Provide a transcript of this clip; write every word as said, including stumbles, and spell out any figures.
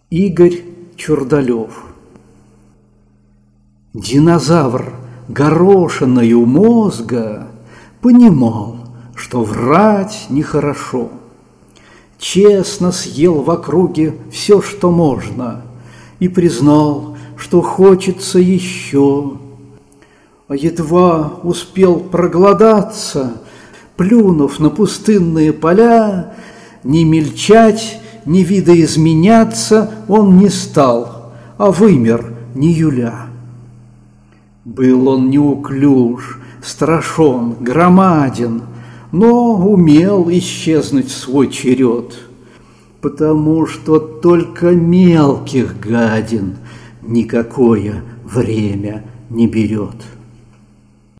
Игорь Чурдалев. Динозавр горошиною мозга понимал, что врать нехорошо. Честно съел в округе все, что можно, и признал, что хочется еще. А едва успел проголодаться, плюнув на пустынные поля, ни мельчать, ни видоизменяться он не стал, а вымер не юля. Был он неуклюж, страшен, громаден, но умел исчезнуть в свой черед, потому что только мелких гадин никакое время не берет.